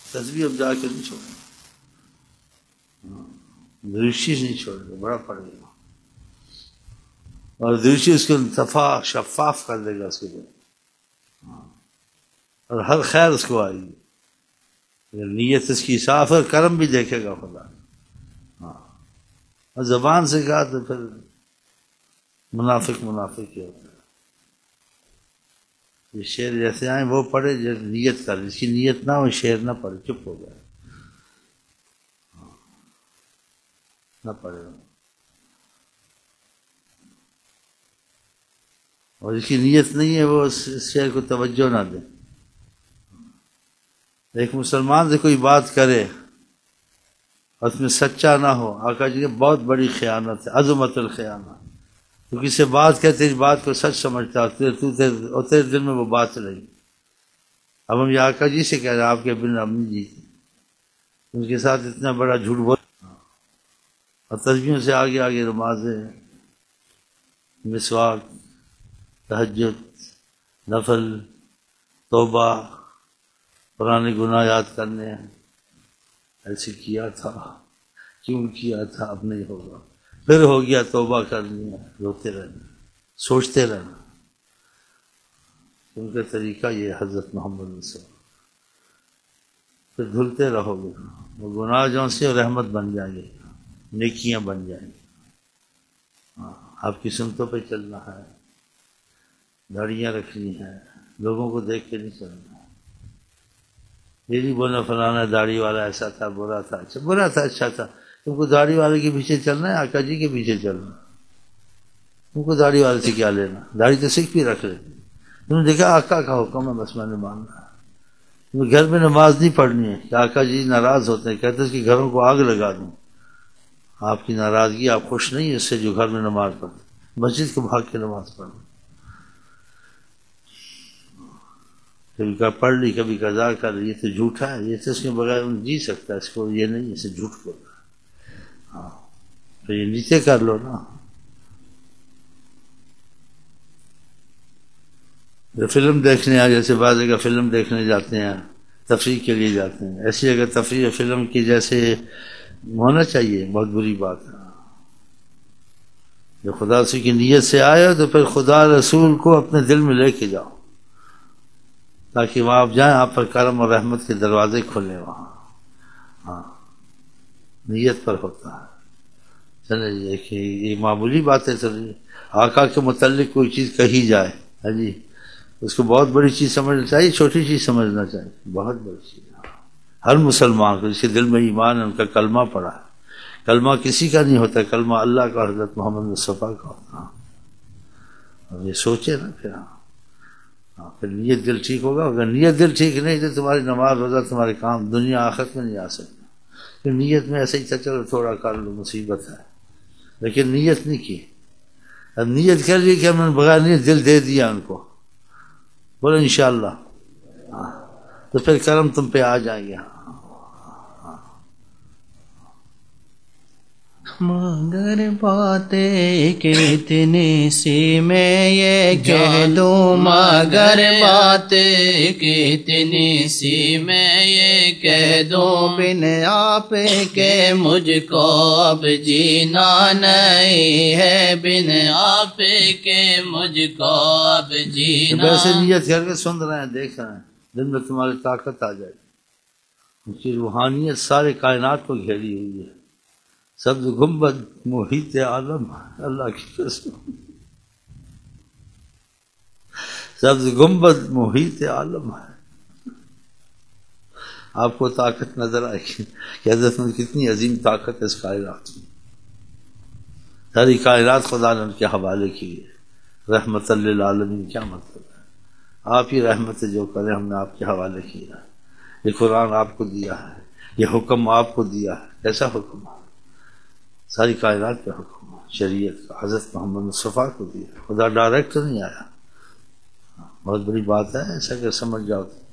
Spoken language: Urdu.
تسبیح اب جا کے نہیں چھوڑیں گے، دروشی نہیں چھوڑیں گے، بڑا پڑے گا، اور دروشی اس کو شفاف کر دے گا اس کے لیے، اور ہر خیر اس کو آئے گی اگر نیت اس کی صاف ہے، کرم بھی دیکھے گا خدا۔ اور زبان سے کہا تو پھر منافق ہی ہوتا ہے۔ یہ شعر جیسے آئیں وہ پڑھے جو نیت کر، جس کی نیت نہ ہو شعر نہ پڑھے، چپ ہو جائے، نہ پڑھے، اور جس کی نیت نہیں ہے وہ اس شعر کو توجہ نہ دے۔ ایک مسلمان سے کوئی بات کرے اور اس میں سچا نہ ہو، آقا جی بہت بڑی خیانت ہے، عظمت الخیانہ۔ تو کسی سے بات کرتے اس بات کو سچ سمجھتا اور تیرے دل میں وہ بات رہی۔ اب ہم یہ آقا جی سے کہہ رہے ہیں، آپ کے ابن امی جی ان کے ساتھ اتنا بڑا جھوٹ بول، اور تسبیحوں سے آگے آگے نمازیں، مسواک، تہجد، نفل، توبہ، پرانے گناہ یاد کرنے، ایسے کیا تھا، کیوں کیا تھا، اب نہیں ہوگا، پھر ہو گیا، توبہ کرنی ہے، روتے رہنا، سوچتے رہنا۔ ان کا طریقہ یہ حضرت محمد صلی اللہ علیہ وسلم، پھر دھلتے رہو گے، وہ گناہ جو سے رحمت بن جائیں گے، نیکیاں بن جائیں گی۔ آپ کی سنتوں پہ چلنا ہے، داڑیاں رکھنی ہے، لوگوں کو دیکھ کے نہیں چلنا، یہ نہیں بولنا فلانا داڑھی والا ایسا تھا، برا تھا، اچھا برا تھا اچھا تھا، تم کو داڑھی والے کے پیچھے چلنا ہے، آقا جی کے پیچھے چلنا، تم کو داڑھی والے سے کیا لینا، داڑھی تو سکھ بھی رکھ لیتے، تم نے دیکھا آقا کا حکم ہے بس میں نے ماننا ہے۔ تمہیں گھر میں نماز نہیں پڑھنی ہے کہ آقا جی ناراض ہوتے ہیں، کہتے ہیں کہ گھروں کو آگ لگا دوں، آپ کی ناراضگی، آپ خوش نہیں اس سے جو گھر میں نماز پڑھتے، مسجد کو بھاگ کے نماز پڑھو، کبھی پڑھ لی، کبھی قضا کر لی، یہ تو جھوٹا ہے، یہ تو اس کے بغیر جی سکتا ہے، اس کو یہ نہیں، اسے جھوٹ بول رہا ہے، تو یہ نیچے کر لو نا۔ فلم دیکھنے آ، جیسے بعض جگہ فلم دیکھنے جاتے ہیں، تفریح کے لیے جاتے ہیں، ایسی اگر تفریح فلم کی جیسے ہونا چاہیے، بہت بری بات ہے۔ جو خدا سے کی نیت سے آئے تو پھر خدا رسول کو اپنے دل میں لے کے جاؤ، تاکہ وہاں آپ جائیں، آپ پر کرم اور رحمت کے دروازے کھلیں وہاں۔ نیت پر ہوتا ہے۔ چلے جی، کہ یہ معمولی باتیں چل رہی، آقا کے متعلق کوئی چیز کہی جائے، ہاں جی، اس کو بہت بڑی چیز سمجھنا چاہیے، چھوٹی چیز سمجھنا چاہیے، بہت بڑی چیز۔ ہر مسلمان کو جس کے دل میں ایمان ہے، ان کا کلمہ پڑا ہے، کلمہ کسی کا نہیں ہوتا، کلمہ اللہ کا، حضرت محمد مصطفیٰ کا ہوتا۔ اب یہ سوچے نا پھر، پھر نیت دل ٹھیک ہوگا، اگر نیت دل ٹھیک نہیں تو تمہاری نماز روزہ، تمہارے کام دنیا آخرت میں نہیں آ سکتے۔ پھر نیت میں ایسے ہی چلو تھوڑا کر لو، مصیبت ہے، لیکن نیت نہیں کی۔ اب نیت کر لی کہ ہم نے بغیر نیت دل دے دیا ان کو، بولو انشاءاللہ، تو پھر کرم تم پہ آ جائیں گے۔ مگر باتیں کتنی سی میں یہ کہہ دوں، مگر باتیں کتنی سی میں یہ کہہ دوں، بن آپ کے مجھ کو اب جینا نہیں ہے، بن آپ کے مجھ کو اب جینا۔ ویسے نیت کر کے سن رہے ہیں، دیکھ رہے ہیں، دن میں تمہاری طاقت آ جائے گی، ان کی روحانیت سارے کائنات کو گھیری ہوئی ہے۔ سبز گنبد محیط عالم، اللہ کی قسم، سبز گنبد محیط عالم ہے۔ آپ کو طاقت نظر آئے گی کہ حضرت میں کتنی عظیم طاقت ہے اس کائنات میں، ساری کائنات خدا نے ان کے حوالے کی ہے۔ رحمت للعالمین کیا مطلب ہے؟ آپ ہی رحمت جو کریں، ہم نے آپ کے حوالے کیا ہے۔ یہ قرآن آپ کو دیا ہے، یہ حکم آپ کو دیا ہے، کیسا حکم ہے؟ ساری کائنات پہ حکم ہے، شریعت کا، حضرت محمد مصطفیٰ کو دیا، خدا ڈائریکٹ نہیں آیا۔ بہت بڑی بات ہے، ایسا کہ سمجھ جاؤ۔